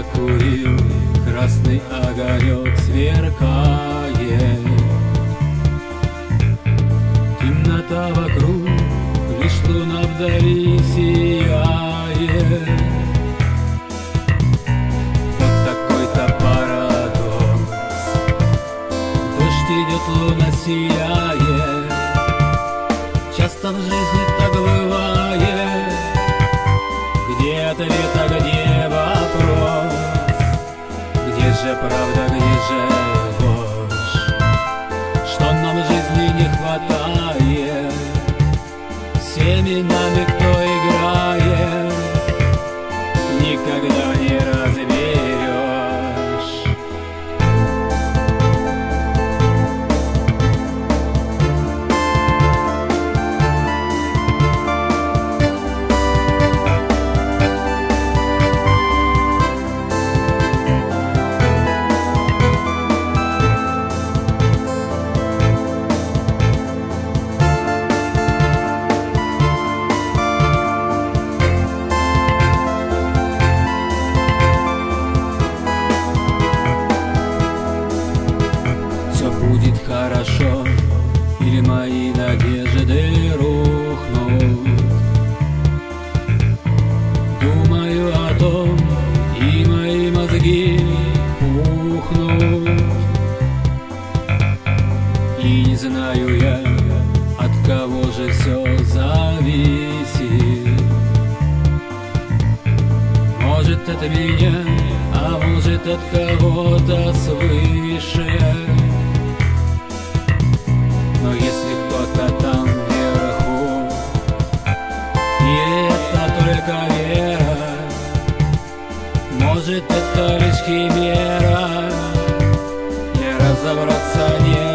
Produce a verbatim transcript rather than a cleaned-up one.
закурил, красный огонек сверкает. Темнота вокруг, лишь луна вдали сияет. Вот такой-то парадокс. Дождь идет, луна сияет. Часто в жизни так бывает. Где ответ, а где вопрос? Где же правда, где же ложь? Что нам в жизни не хватает? Всеми нами кто играет, никогда не разберешь. Будет хорошо, или мои надежды рухнут. Думаю о том, и мои мозги пухнут. И не знаю я, от кого же все зависит. Может, от меня, а может, от кого-то свыше. Но если кто-то там вверху, и это только вера, может, это лишь химера, не разобраться не